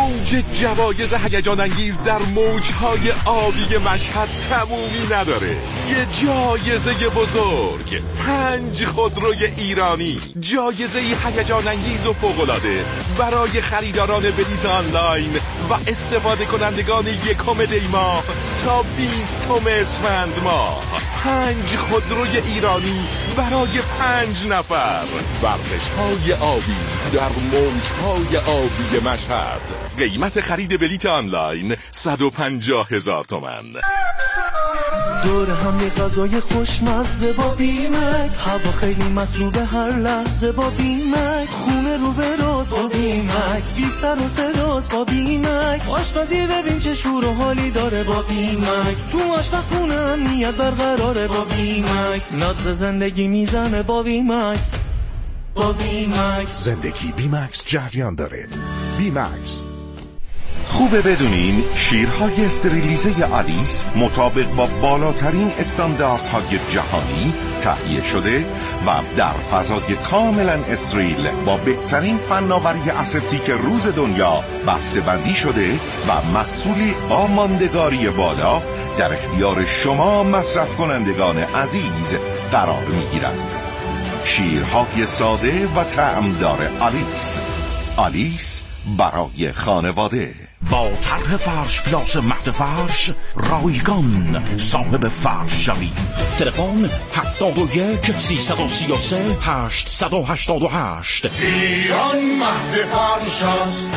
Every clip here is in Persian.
موج جوایز هیجان انگیز در موجهای آبی مشهد تمومی نداره. یه جایزه بزرگ، 5 خودروی ایرانی، جایزه هیجان انگیز و فوق‌العاده برای خریداران بلیط آنلاین و استفاده کنندگان 1 دی ماه تا 20 اسفند ماه. 5 خودروی ایرانی برای 5 نفر. ورزش‌های آبی در موجهای آبی مشهد. قیمت خرید بلیط آنلاین 150,000 تومان. دور هم یه غذای خوشمزه با بیمکس، هوا خیلی مطلوبه هر لحظه با بیمکس، خونه رو به راز با بیمکس، بی سر و صداز با بیمکس، آشپزی ببین چه شور و حالی داره با بیمکس، تو آشپزخونه امنیت برقراره با بیمکس، نبض زندگی میزنه با بیمکس. با بیمکس زندگی بیمکس جریان داره. بیمکس. خوبه بدونین شیرهای استریلیزه آلیس مطابق با بالاترین استانداردهای جهانی تهیه شده و در فضای کاملا استریل با بهترین فناوری اسپتیک روز دنیا بسته‌بندی شده و محصولی با ماندگاری بالا در اختیار شما مصرف کنندگان عزیز قرار می‌گیرند. شیرهای ساده و طعمدار آلیس. آلیس برای خانواده. با طرح فرش پلاس مهد فرش رایگان صاحب فرش شوید. تلفن 71 333 888. ایران مهد فرش است.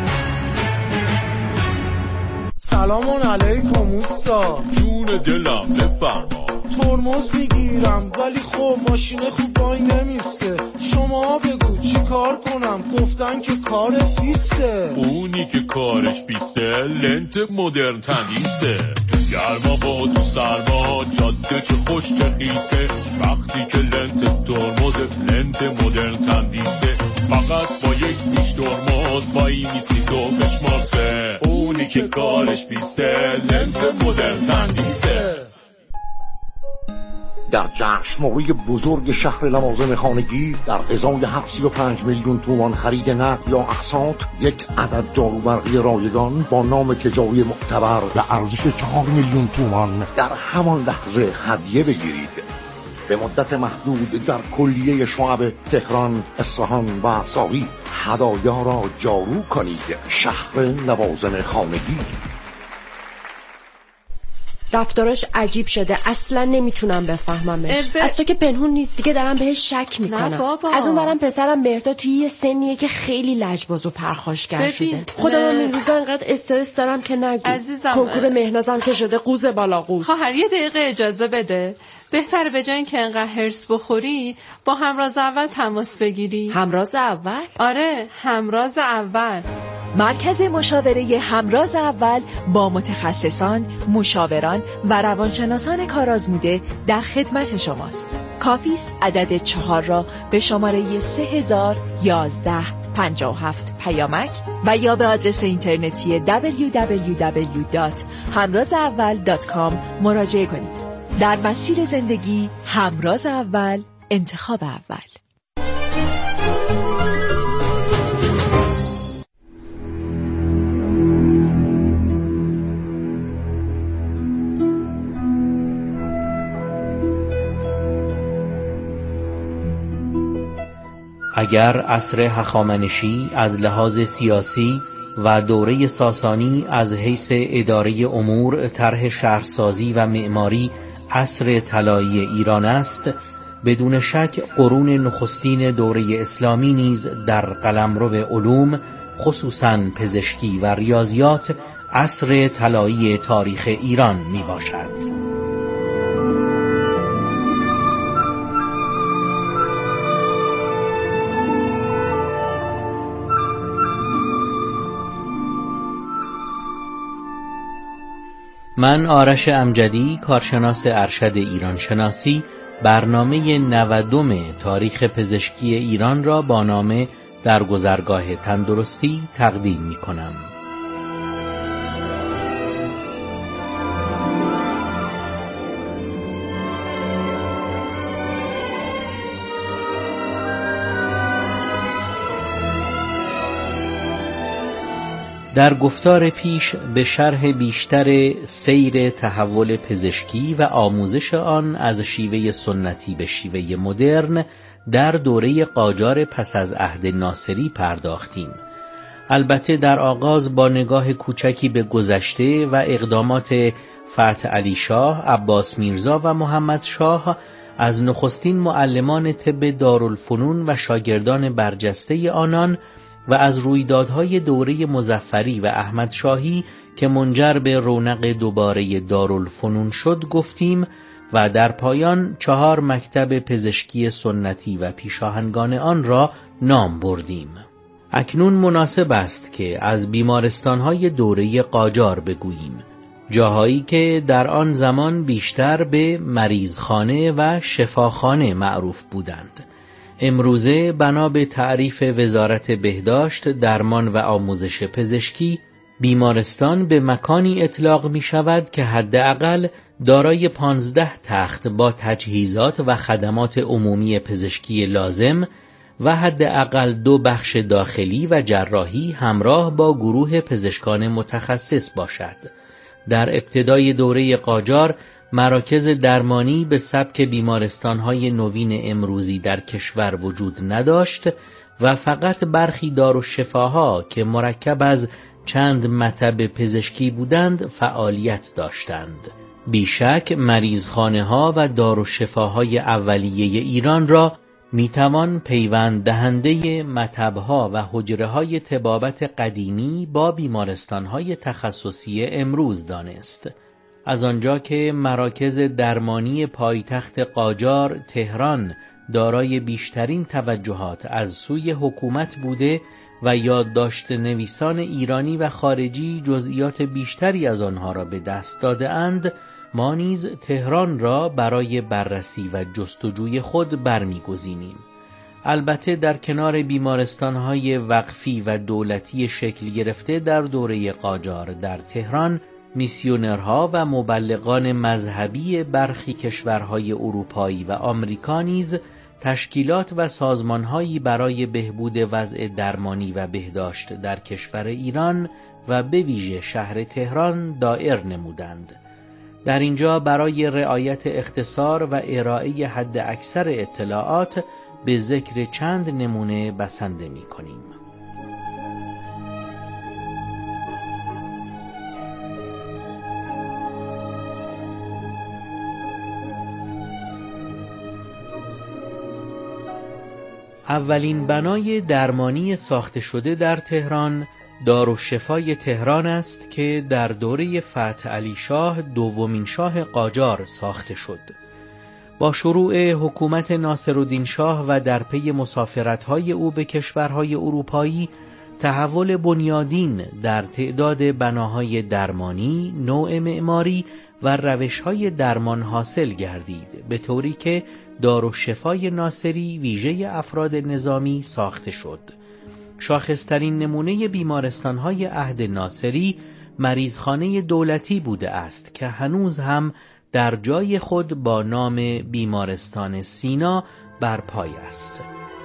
سلام علیکم اوستا. جون دلم بفرما. ترمز میگیرم ولی خب ماشین خوب وای نمیسته، شما بگو چی کار کنم؟ گفتن که کارت بیسته. اونی که کارش بیسته لنت مدرن تندیسه، تو گرما با تو سرما جاده چه خوش چه خیسه، وقتی که لنت ترمزت لنت مدرن تندیسه، فقط با یک پیش ترمز وای میسی تو بشماسه، اونی که کارش بیسته لنت مدرن تندیسه. در جشنواره بزرگ شهر لوازم خانگی در ازای 735 میلیون تومان خرید نقد یا اقساط، یک عدد جاروبرقی رایگان با نام تجاری معتبر و ارزش 4 میلیون تومان در همان لحظه هدیه بگیرید. به مدت محدود در کلیه شعب تهران، اصفهان و ساری هدایا را جارو کنید. شهر لوازم خانگی. رفتارش عجیب شده، اصلا نمیتونم بفهممش. از تو که پنهون نیست دیگه دارم بهش شک میکنم. از اون برم پسرم مهرداد توی یه سنیه که خیلی لجباز و پرخاشگر شده. خودم این روزا انقدر استرس دارم که نگو. کنکور مهنازم که شده قوز بالا قوز. خواهر یه دقیقه اجازه بده. بهتره به جای اینکه انقدر هرس بخوری با همراز اول تماس بگیری. همراز اول؟ آره، همراز اول. مرکز مشاوره همراز اول با متخصصان، مشاوران و روانشناسان کارآزموده در خدمت شماست. کافی است عدد 4 را به شماره 301157 پیامک و یا به آدرس اینترنتی www.hamrazaawal.com مراجعه کنید. در مسیر زندگی همراز اول، انتخاب اول. اگر عصر هخامنشی از لحاظ سیاسی و دوره ساسانی از حیث اداره امور، طرح شهرسازی و معماری عصر طلایی ایران است، بدون شک قرون نخستین دوره اسلامی نیز در قلمرو علوم، خصوصاً پزشکی و ریاضیات، عصر طلایی تاریخ ایران می باشد. من آرش امجدی، کارشناس ارشد ایران شناسی، برنامه 92 تاریخ پزشکی ایران را با نام در گذرگاه تندرستی تقدیم می کنم. در گفتار پیش به شرح بیشتر سیر تحول پزشکی و آموزش آن از شیوه سنتی به شیوه مدرن در دوره قاجار پس از عهد ناصری پرداختیم. البته در آغاز با نگاه کوچکی به گذشته و اقدامات فتح علی شاه، عباس میرزا و محمد شاه از نخستین معلمان طب دارالفنون و شاگردان برجسته آنان و از رویدادهای دوره مظفری و احمد شاهی که منجر به رونق دوباره دارالفنون شد گفتیم و در پایان 4 مکتب پزشکی سنتی و پیشاهنگان آن را نام بردیم. اکنون مناسب است که از بیمارستانهای دوره قاجار بگوییم، جاهایی که در آن زمان بیشتر به مریضخانه و شفاخانه معروف بودند. امروزه بنا به تعریف وزارت بهداشت، درمان و آموزش پزشکی، بیمارستان به مکانی اطلاق می شود که حداقل دارای 15 تخت با تجهیزات و خدمات عمومی پزشکی لازم و حداقل 2 بخش داخلی و جراحی همراه با گروه پزشکان متخصص باشد. در ابتدای دوره قاجار مراکز درمانی به سبک بیمارستان‌های نوین امروزی در کشور وجود نداشت و فقط برخی دارالشفاها که مرکب از چند مطب پزشکی بودند فعالیت داشتند. بیشک مریضخانه‌ها و دارالشفاهای اولیه ایران را میتوان پیوند دهنده مطب‌ها و حجره‌های طبابت قدیمی با بیمارستان‌های تخصصی امروز دانست. از آنجا که مراکز درمانی پایتخت قاجار تهران دارای بیشترین توجهات از سوی حکومت بوده و یادداشت نویسان ایرانی و خارجی جزئیات بیشتری از آنها را به دست داده اند، ما نیز تهران را برای بررسی و جستجوی خود برمی‌گزینیم. البته در کنار بیمارستان‌های وقفی و دولتی شکل گرفته در دوره قاجار در تهران، میسیونرها و مبلغان مذهبی برخی کشورهای اروپایی و آمریکا نیز تشکیلات و سازمان‌هایی برای بهبود وضع درمانی و بهداشت در کشور ایران و به ویژه شهر تهران دایر نمودند. در اینجا برای رعایت اختصار و ارائه حد اکثر اطلاعات به ذکر چند نمونه بسنده می‌کنیم. اولین بنای درمانی ساخته شده در تهران دارالشفای تهران است که در دوره فتح علی شاه دومین شاه قاجار ساخته شد. با شروع حکومت ناصرالدین شاه و در پی مسافرت‌های او به کشورهای اروپایی، تحول بنیادین در تعداد بناهای درمانی، نوع معماری و روش‌های درمان حاصل گردید، به طوری که دارالشفای ناصری ویژه افراد نظامی ساخته شد. شاخصترین نمونه بیمارستان‌های عهد ناصری مریضخانه دولتی بوده است که هنوز هم در جای خود با نام بیمارستان سینا برپای است.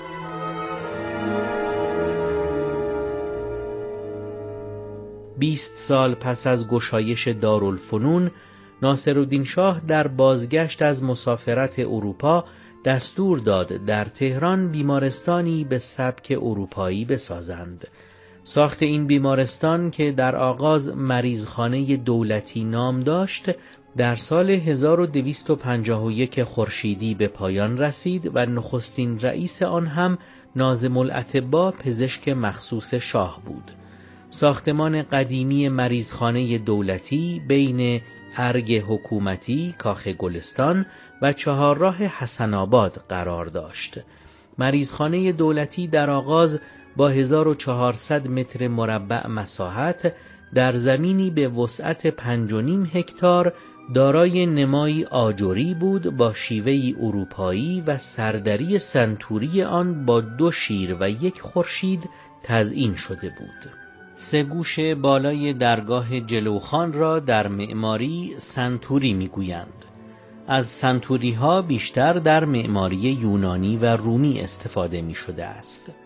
بیست سال پس از گشایش دارالفنون، ناصرالدین شاه در بازگشت از مسافرت اروپا دستور داد در تهران بیمارستانی به سبک اروپایی بسازند. ساخت این بیمارستان که در آغاز مریضخانه دولتی نام داشت، در سال 1251 خورشیدی به پایان رسید و نخستین رئیس آن هم ناظم الاطباء پزشک مخصوص شاه بود. ساختمان قدیمی مریضخانه دولتی بین ارگ حکومتی، کاخ گلستان و چهارراه حسن آباد قرار داشت. مریضخانه دولتی در آغاز با 1400 متر مربع مساحت در زمینی به وسعت 5.5 هکتار دارای نمایی آجری بود با شیوهی اروپایی و سردری سنتوری آن با 2 شیر و 1 خورشید تزیین شده بود. 3 گوش بالای درگاه جلوخان را در معماری سنتوری می‌گویند. از سنتوری‌ها بیشتر در معماری یونانی و رومی استفاده می‌شده است.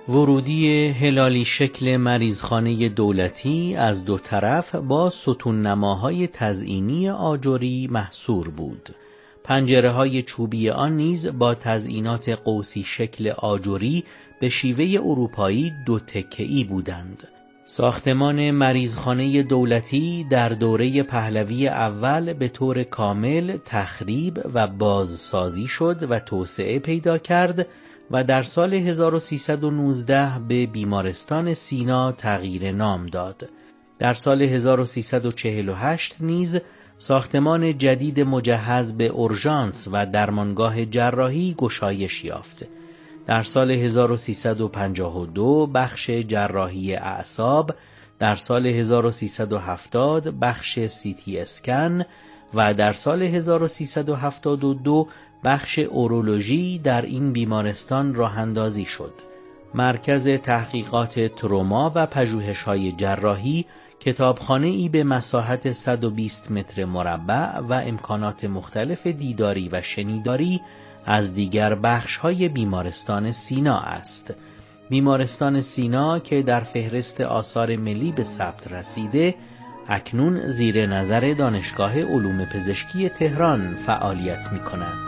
ورودی هلالی شکل مریضخانه دولتی از دو طرف با ستون نماهای تزئینی آجری محصور بود. پنجره‌های چوبی آن نیز با تزئینات قوسی شکل آجری به شیوه اروپایی دو تکه‌ای بودند. ساختمان مریضخانه دولتی در دوره پهلوی اول به طور کامل تخریب و بازسازی شد و توسعه پیدا کرد و در سال 1319 به بیمارستان سینا تغییر نام داد. در سال 1348 نیز ساختمان جدید مجهز به اورژانس و درمانگاه جراحی گشایش یافت. در سال 1352 بخش جراحی اعصاب، در سال 1370 بخش CT اسکن و در سال 1372 بخش اورولوژی در این بیمارستان راه اندازی شد. مرکز تحقیقات تروما و پژوهش‌های جراحی کتابخانه‌ای به مساحت 120 متر مربع و امکانات مختلف دیداری و شنیداری از دیگر بخش‌های بیمارستان سینا است. بیمارستان سینا که در فهرست آثار ملی به ثبت رسیده، اکنون زیر نظر دانشگاه علوم پزشکی تهران فعالیت می‌کند.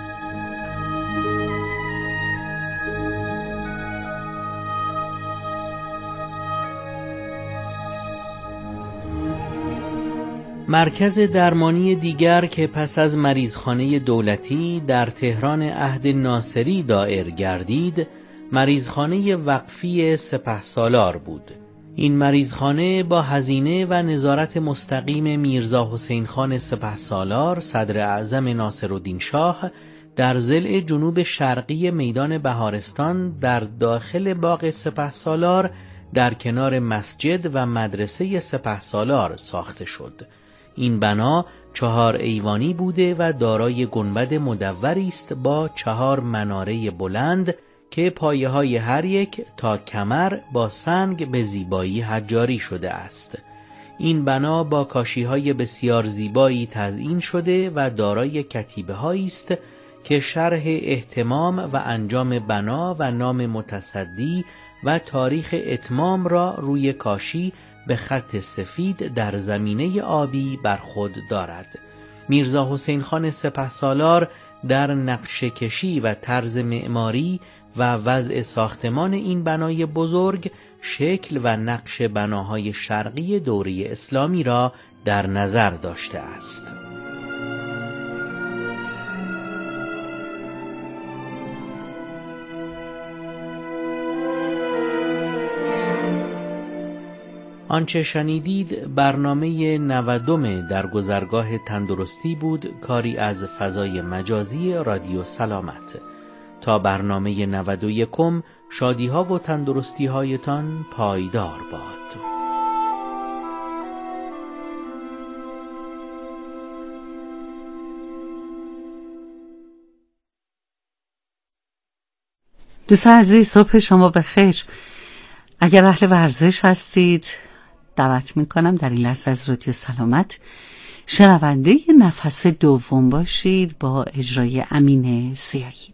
مرکز درمانی دیگر که پس از مریضخانه دولتی در تهران عهد ناصری دایر گردید، مریضخانه وقفی سپهسالار بود. این مریضخانه با هزینه و نظارت مستقیم میرزا حسین خان سپهسالار صدر اعظم ناصرالدین شاه در ضلع جنوب شرقی میدان بهارستان در داخل باغ سپهسالار در کنار مسجد و مدرسه سپهسالار ساخته شد. این بنا 4 ایوانی بوده و دارای گنبد مدوری است با 4 مناره بلند که پایه‌های هر یک تا کمر با سنگ به زیبایی حجاری شده است. این بنا با کاشی‌های بسیار زیبایی تزیین شده و دارای کتیبه‌هایی است که شرح اهتمام و انجام بنا و نام متصدی و تاریخ اتمام را روی کاشی به خط سفید در زمینه آبی بر خود دارد. میرزا حسین خان سپهسالار در نقشه کشی و طرز معماری و وضع ساختمان این بنای بزرگ شکل و نقش بناهای شرقی دوره اسلامی را در نظر داشته است. آنچه شنیدید برنامه 90 در گذرگاه تندرستی بود، کاری از فضای مجازی رادیو سلامت. تا برنامه 91 شادی ها و تندرستی هایتان پایدار باد. دوستان عزیز، صبح شما بخیر. اگر اهل ورزش هستید دعوت میکنم در این لحظه از رادیو سلامت شنونده نفس دوم باشید با اجرای امین سیاهی.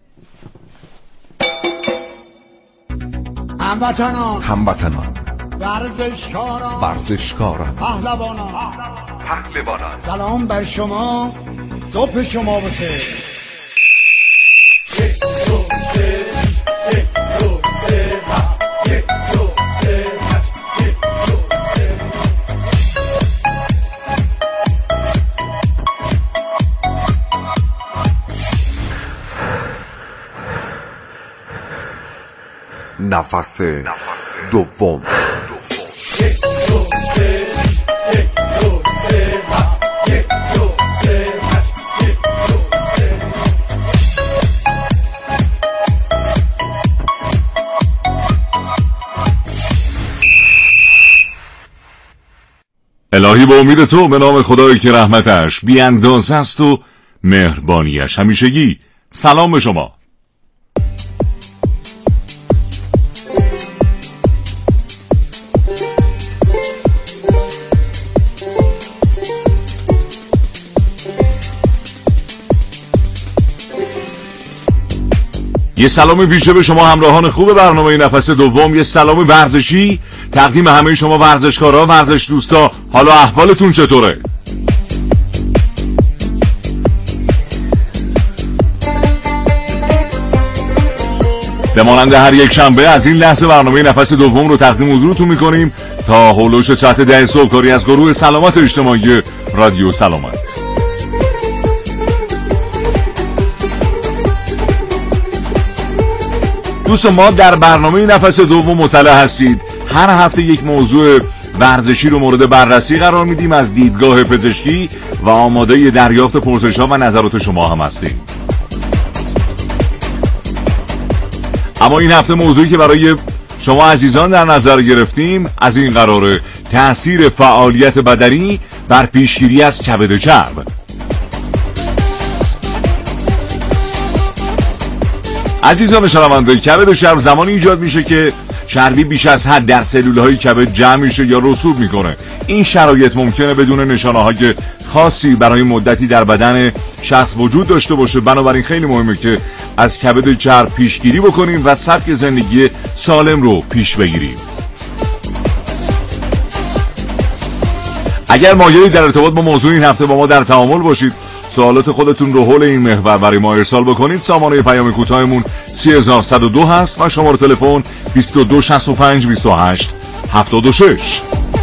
هموطنان ورزشکاران پهلوانان سلام بر شما، صبح شما بخیر. نفس دوم. الهی به امید تو، به نام خدایی که رحمتش بی اندازه است و مهربانیش همیشگی. سلام به شما. یه سلام ویژه به شما همراهان خوب برنامه نفس دوم، یه سلام ورزشی تقدیم همه شما ورزشکارا، ورزش دوستا. حالا احوالتون چطوره؟ به مانند هر یک شنبه از این لحظه برنامه نفس دوم رو تقدیم حضورتون میکنیم تا هولوش ساعت 10 صبح، کاری از گروه سلامت اجتماعی رادیو سلامت. دوست ما در برنامه نفس دوم مطلع هستید. هر هفته یک موضوع ورزشی رو مورد بررسی قرار میدیم از دیدگاه پزشکی و آماده دریافت پرسش‌ها و نظرات شما هم هستیم. اما این هفته موضوعی که برای شما عزیزان در نظر گرفتیم از این قراره: تأثیر فعالیت بدنی بر پیشگیری از کبد چرب. عزیزان شنونده، کبد چرب زمانی ایجاد میشه که چربی بیش از حد در سلولهای کبد جمع میشه یا رسوب میکنه. این شرایط ممکنه بدون نشانه‌های خاصی برای مدتی در بدن شخص وجود داشته باشه. بنابراین خیلی مهمه که از کبد چرب پیشگیری بکنیم و سبک زندگی سالم رو پیش بگیریم. اگر مایلی در ارتباط با موضوع این هفته با ما در تعامل باشید، سوالات خودتون رو حول این محور برای ما ارسال بکنید. سامانه پیام کوتاهمون 3102 هست و شماره تلفن 2265 28 76.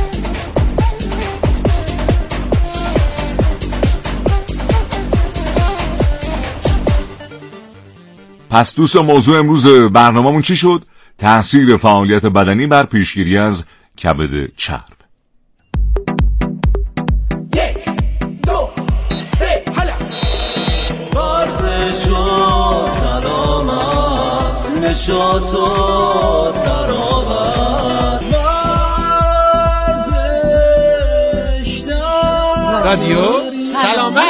پس دوست، موضوع امروز برنامه‌مون چی شد؟ تأثیر فعالیت بدنی بر پیشگیری از کبد چرب. نشاط و تراوت رادیو سلامت.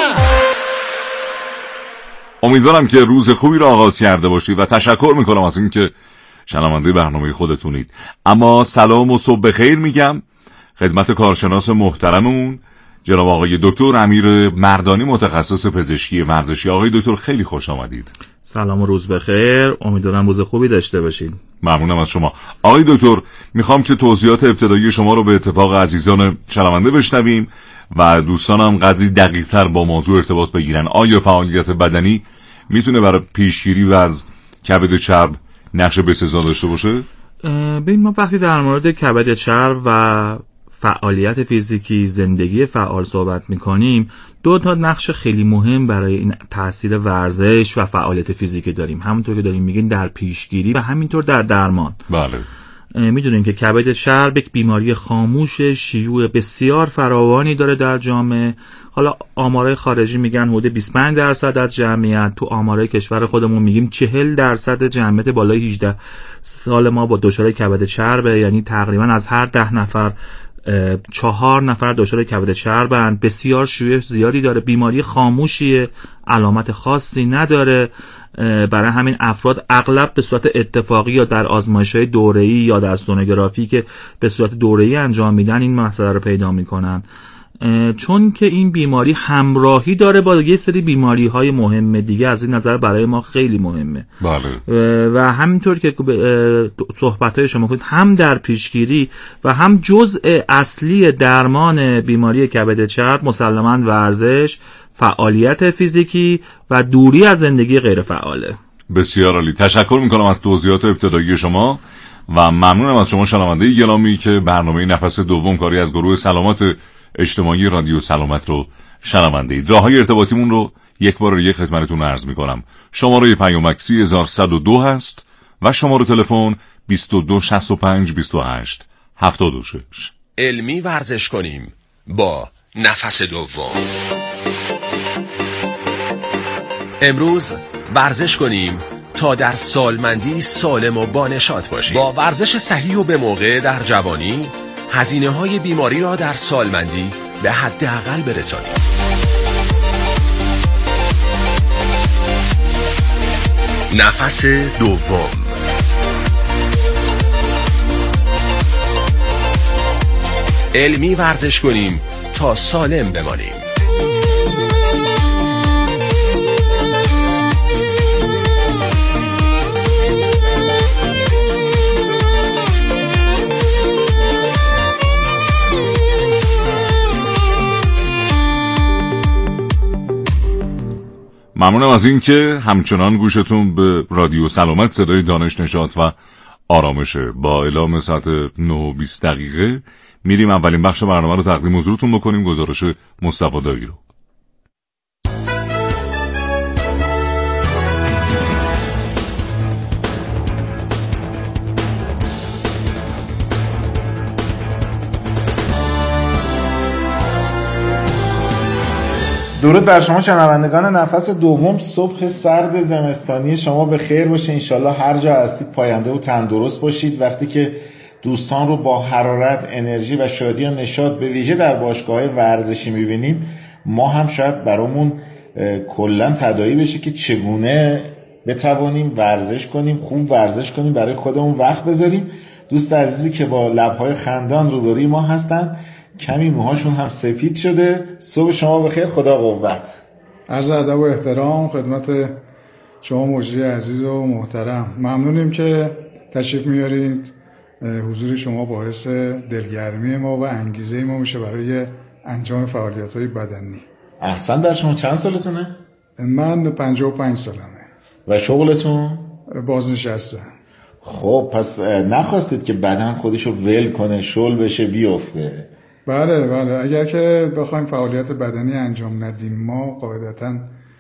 امیدوارم که روز خوبی را آغاز کرده باشید و تشکر میکنم از اینکه شنونده برنامه خودتونید. اما سلام و صبح بخیر میگم خدمت کارشناس محترممون جناب آقای دکتر امیر مردانی، متخصص پزشکی ورزشی. آقای دکتر خیلی خوش آمدید. سلام و روز بخیر، امیدوارم روز خوبی داشته باشید. ممنونم از شما. آقای دکتر، میخوام که توضیحات ابتدایی شما رو به اتفاق عزیزان شنونده بشنویم و دوستانم قدری دقیق‌تر با موضوع ارتباط بگیرن. آیا فعالیت بدنی میتونه برای پیشگیری و از کبد چرب نقش بسزا داشته باشه؟ ببین، ما وقتی در مورد کبد چرب و فعالیت فیزیکی، زندگی فعال صحبت میکنیم، دو تا نقش خیلی مهم برای این تاثیر ورزش و فعالیت فیزیکی داریم. همونطور که داریم میگین در پیشگیری و همینطور در درمان. بله. میدونیم که کبد چرب یک بیماری خاموش شیوع بسیار فراوانی داره در جامعه. حالا آمارهای خارجی میگن حدود 25% از جمعیت، تو آمارهای کشور خودمون میگیم 40% جمعیت بالای 18 سال ما با دچار کبد چربه. یعنی تقریبا از هر 10 نفر 4 نفر دچار کبد چربند. بسیار شیوع زیادی داره، بیماری خاموشیه، علامت خاصی نداره. برای همین افراد اغلب به صورت اتفاقی یا در آزمایش‌های دوره‌ای یا در سونوگرافی که به صورت دوره‌ای انجام میدن این مسئله رو پیدا میکنن، چون که این بیماری همراهی داره با یه سری بیماری‌های مهم دیگه. از این نظر برای ما خیلی مهمه. بله. و همینطور که صحبت‌های شما کنید، هم در پیشگیری و هم جزء اصلی درمان بیماری کبد چرب مسلماً ورزش، فعالیت فیزیکی و دوری از زندگی غیر فعاله. بسیار عالی. تشکر میکنم از توضیحات ابتدایی شما و ممنونم از شما شنونده گرامی که برنامه نفس دوم کاری از گروه سلامت اجتماعی رادیو سلامت رو شنونده اید. راههای ارتباطیمون رو یک بار خدمتتون عرض میکنم. شماره پیامک 3102 هست و شماره تلفن 2265 28 76. علمی ورزش کنیم با نفس دوم. امروز ورزش کنیم تا در سالمندی سالم و بانشاط باشیم. با ورزش صحیح و به موقع در جوانی هزینه‌های بیماری را در سالمندی به حداقل برسانیم. نفس دوم. علمی ورزش کنیم تا سالم بمانیم. ممنونم از این که همچنان گوشتون به رادیو سلامت صدای دانش، نشاط و آرامشه. با اعلام ساعت 9:20 میریم اولین بخش برنامه رو تقدیم حضورتون بکنیم، گزارش مصطفی دایی رو. درود بر شما شنوندگان نفس دوم. صبح سرد زمستانی شما به خیر باشه. انشالله هر جا هستید پاینده و تندرست باشید. وقتی که دوستان رو با حرارت، انرژی و شادی و نشاط به ویژه در باشگاه‌های ورزشی می‌بینیم، ما هم شاید برامون کلاً تداعی بشه که چگونه بتوانیم ورزش کنیم، خوب ورزش کنیم، برای خودمون وقت بذاریم. دوست عزیزی که با لب‌های خندان روبروی ما هستن، کمی موهاشون هم سپید شده. صبح شما بخیر، خدا قوت. عرض ادب و احترام خدمت شما مجری عزیز و محترم. ممنونیم که تشریف میارید. حضور شما باعث دلگرمی ما و انگیزه ما میشه برای انجام فعالیت‌های بدنی. احسن. در شما چند سالتونه؟ من 55 سالمه. و شغلتون؟ بازنشستم. خب پس نخواستید که بدن خودشو ول کنه، شل بشه، بیفته؟ بله اگر که بخوایم فعالیت بدنی انجام ندیم ما قاعدتاً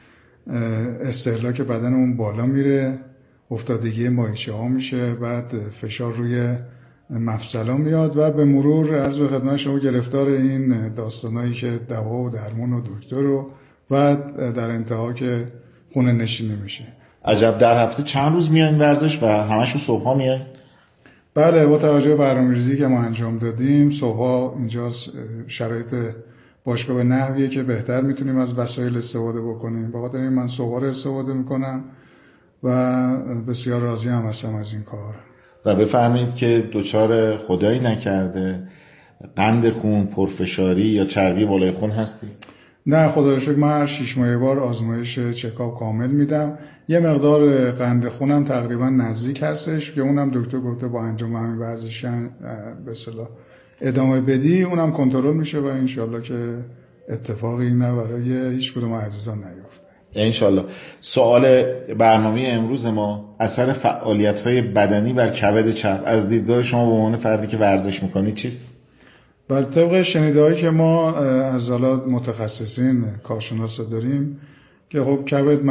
استهلاک بدنمون بالا میره، افتادگی مایچه ها میشه، بعد فشار روی مفصلا میاد و به مرور عرض به خدمت شما گرفتار این داستانایی که دوا و درمون و دکتر و بعد در انتها که خونه نشینی میشه. عجب. در هفته چند روز میاین ورزش و همشون صبحا میاین؟ بله، با توجه به برنامه‌ریزی که ما انجام دادیم صبحا اینجا شرایط باشگاه به نحویه که بهتر میتونیم از وسایل استفاده بکنیم. با خاطر این من صبحا استفاده میکنم و بسیار راضی هم هستم از این کار. و بفرمایید که دچار خدایی نکرده قند خون، پرفشاری یا چربی بالای خون هستی؟ نه خدا رو شکر من هر 6 ماه بار آزمایش چکاپ کامل میدم. یه مقدار قند خونم تقریبا نزدیک هستش که اونم دکتر گفته با انجام همین ورزش به اصطلاح ادامه بدی اونم کنترل میشه و انشالله که اتفاقی نه برای هیچ کدوم عزیزان نیفته انشالله. سوال برنامه امروز ما اثر فعالیت‌های بدنی بر کبد چرب از دیدگاه شما به عنوان فردی که ورزش میکنید چیست؟ بر طبق شنیده‌هایی که ما از متخصصین کارشناسا داریم که خب کبد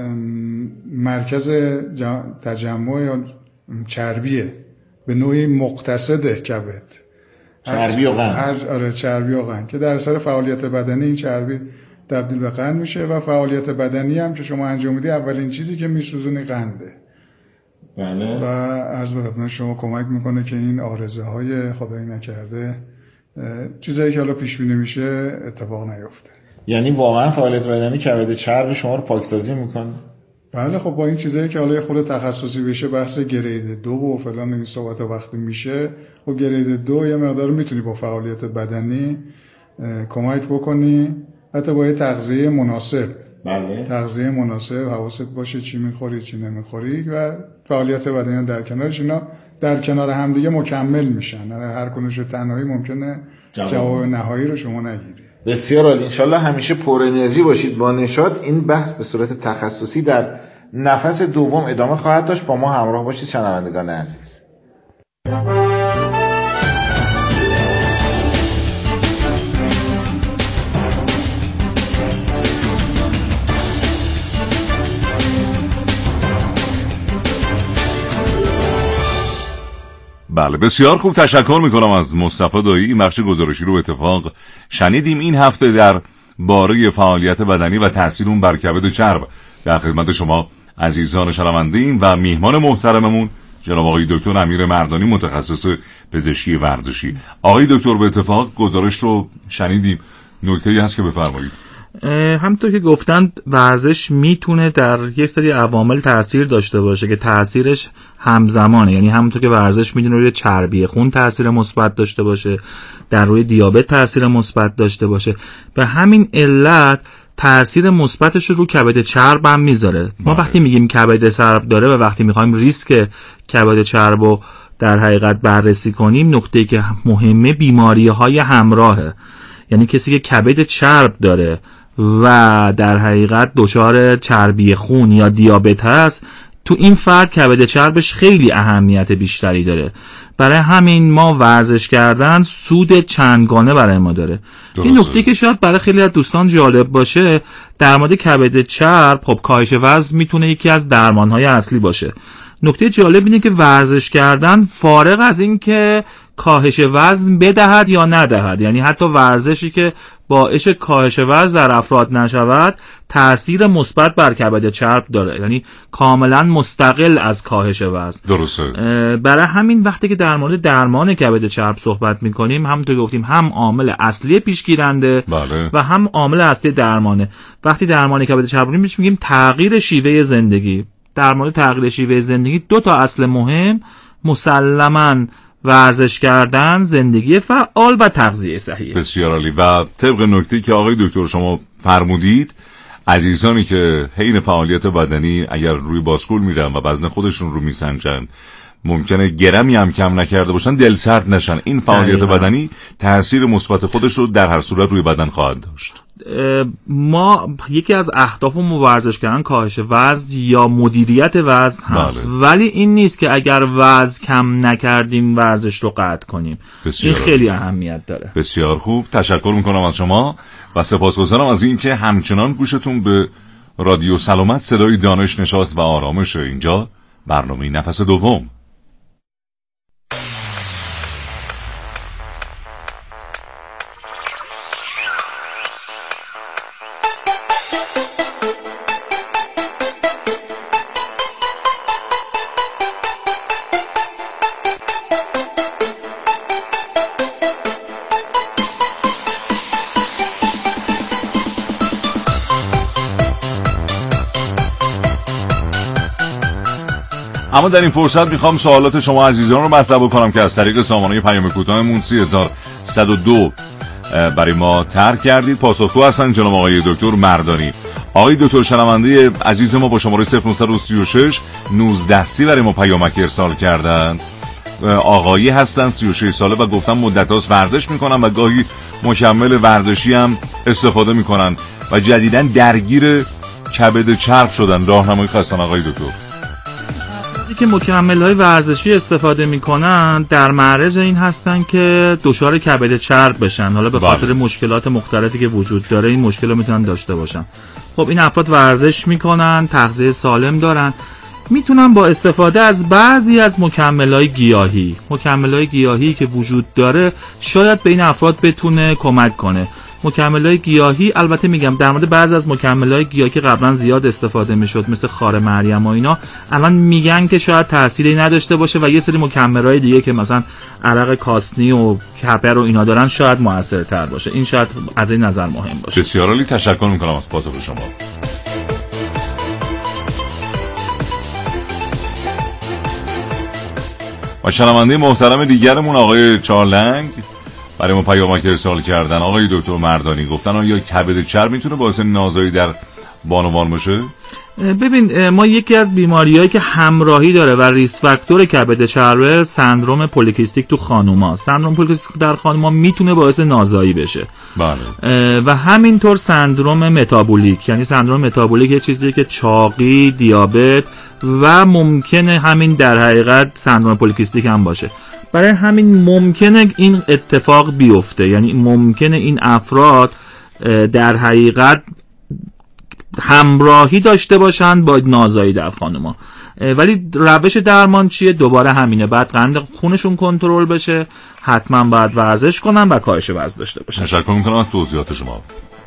مرکز تجمع یا چربیه، به نوعی مقتصد کبد، چربی و قند. آره چربی و قند که در اثر فعالیت بدنی این چربی تبدیل به قند میشه و فعالیت بدنی هم که شما انجام میدی اولین چیزی که میسوزونی قنده. بله. و عرض به خدمت شما کمک میکنه که این آرزه های خدایی نکرده چیزایی که حالا پیش بینی میشه اتفاق نیفته. یعنی واقعا فعالیت بدنی کبد چرب شما رو پاکسازی میکنه؟ بله. خب با این چیزایی که حالا خود تخصصی بشه، بحث گرید 2 و فلان این صحبت وقتی میشه، خب گرید 2 یه مقدار میتونی با فعالیت بدنی کمک بکنی، حتی با یه تغذیه مناسب. بله. تغذیه مناسب، حواست باشه چی میخوری چی نمیخوری و فعالیت بدنی در کنارش، اینا در کنار هم دیگه مکمل میشن. هر کنوش تنهایی ممکنه جواب نهایی رو شما نگیری. بسیار عالی. انشالله همیشه پر انرژی باشید، با نشاط. این بحث به صورت تخصصی در نفس دوم ادامه خواهد داشت. با ما همراه باشید شنوندگان عزیز. بله بسیار خوب، تشکر میکنم از مصطفی دایی. این بخش گزارشی رو اتفاق شنیدیم. این هفته در باره فعالیت بدنی و تأثیر اون بر کبد چرب در خدمت شما عزیزان شنونده ایم و میهمان محترممون جناب آقای دکتر امیر مردانی، متخصص پزشکی ورزشی. آقای دکتر به اتفاق گزارش رو شنیدیم، نکته‌ای هست که بفرمایید؟ همونطور که گفتن ورزش میتونه در یک سری عوامل تاثیر داشته باشه که تاثیرش همزمانه. یعنی همونطور که ورزش میتونه روی چربی خون تاثیر مثبت داشته باشه، در روی دیابت تاثیر مثبت داشته باشه، به همین علت تاثیر مثبتش رو کبد چرب هم میذاره. ما وقتی میگیم کبد چرب داره و وقتی میخوایم ریسک کبد چرب رو در حقیقت بررسی کنیم، نکته‌ای که مهمه بیماری‌های همراهه. یعنی کسی که کبد چرب داره و در حقیقت دچار چربی خون یا دیابت هست، تو این فرد کبد چربش خیلی اهمیت بیشتری داره. برای همین ما ورزش کردن سود چندگانه برای ما داره. این نکته که شاید برای خیلی از دوستان جالب باشه در مورد کبد چرب، خب کاهش وزن میتونه یکی از درمانهای اصلی باشه. نکته جالب اینه که ورزش کردن فارغ از این که کاهش وزن بدهد یا ندهد، یعنی حتی ورزشی که باعث کاهش وزن در افراد نشود تأثیر مثبت بر کبد چرب داره، یعنی کاملا مستقل از کاهش وزن. درسته. برای همین وقتی که در مورد درمان کبد چرب صحبت میکنیم، همونطور گفتیم هم عامل اصلی پیشگیرنده بله. و هم عامل اصلی درمانه. وقتی درمان کبد چرب میگیم تغییر شیوه زندگی. در مورد تغییر شیوه زندگی 2 تا اصل مهم مسلماً ورزش کردن، زندگی فعال و تغذیه صحیح. بسیار عالی. و طبق نکته‌ای که آقای دکتر شما فرمودید، عزیزانی که حین فعالیت بدنی اگر روی باسکول میرن و وزن خودشون رو میسنجن، ممکنه گرمی هم کم نکرده باشن، دلسرد نشن. این فعالیت بدنی تاثیر مثبت خودش رو در هر صورت روی بدن خواهد داشت. ما یکی از اهدافمون ورزش کردن کاهش وزن یا مدیریت وزن هست. بله. ولی این نیست که اگر وزن کم نکردیم ورزش رو قطع کنیم. این خیلی اهمیت داره. بسیار خوب، تشکر میکنم از شما و سپاسگزارم از این که همچنان گوشتون به رادیو سلامت، صدای دانش، نشاط و آرامش. اینجا برنامه نفس دوم. اما در این فرصت میخوام سوالات شما عزیزان رو مطرح کنم که از طریق سامانه پیام کوتاهمون 3102 برای ما طرح کردید. پاسخگو هستن جناب آقای دکتر مردانی. آقای دکتر شنونده عزیز ما با شماره 0936 1930 برای ما پیامک ارسال کردن. آقایی هستن 36 ساله و گفتن مدت هاست ورزش میکنن و گاهی مکمل ورزشی هم استفاده میکنن و جدیداً درگیر کبد چرب شدن. راهنمایی خواستن آقای دکتر. که مکمل‌های ورزشی استفاده می‌کنن در معرض این هستن که دچار کبد چرب بشن، حالا به خاطر مشکلات مختلفی که وجود داره این مشکل رو میتونن داشته باشن. خب این افراد ورزش میکنن، تغذیه سالم دارن، میتونن با استفاده از بعضی از مکمل‌های گیاهی که وجود داره شاید به این افراد بتونه کمک کنه. مکمل‌های گیاهی، البته میگم در مورد بعضی از مکمل‌های گیاهی که قبلا زیاد استفاده میشد مثل خار مریم و اینا، الان میگن که شاید تأثیری نداشته باشه و یه سری مکمل‌های دیگه که مثلا عرق کاسنی و کپر و اینا دارن شاید موثرتر باشه. این شاید از این نظر مهم باشه. بسیار عالی، تشکر میکنم از پاسخ شما. و شنونده محترم دیگرمون آقای چارلنگ برای ما پیامک ارسال کردن. آقای دکتر مردانی گفتن آیا کبد چرب میتونه باعث نازایی در بانوان باشه؟ ببین، ما یکی از بیماریایی که همراهی داره و ریسک فاکتور کبد چرب سندروم پولیکیستیک تو خانوما. سندروم پولیکیستیک در خانوما میتونه باعث نازایی بشه. بله. و همینطور سندروم متابولیک، یعنی سندروم متابولیک یه چیزیه که چاقی، دیابت و ممکنه همین در حقیقت سندروم پولیکیستیک هم باشه. برای همین ممکنه این اتفاق بیفته، یعنی ممکنه این افراد در حقیقت همراهی داشته باشند با نازایی در خانوما. ولی روش درمان چیه؟ دوباره همینه، بعد قند خونشون کنترل بشه، حتما باید ورزش کنن و کاهش وزن داشته باشن. تشکر میکنم از توضیحات شما.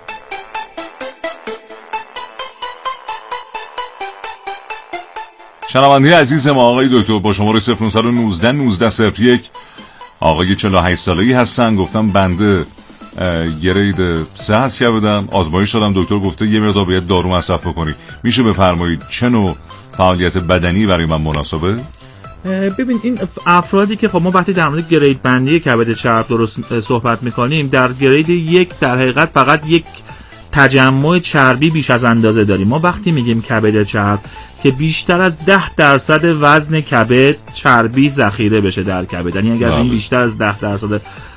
شنونده عزیز ما آقای دکتر با شماره 0919 1901 آقای 48 ساله‌ای هستن. گفتم بنده گرید 3 هست که بدم آزمایش شدم، دکتر گفته یه مقدار باید دارو مصرف بکنی. میشه بفرمایید چه نوع فعالیت بدنی برای من مناسبه؟ ببین، این افرادی که خب ما وقتی در مورد گرید بندی کبد چرب درست صحبت میکنیم، در گرید 1 در حقیقت فقط یک تجمع چربی بیش از اندازه داریم. ما وقتی میگیم کبد چرب که بیشتر از 10% وزن کبد چربی ذخیره بشه در کبد، یعنی اگر از این بیشتر از 10%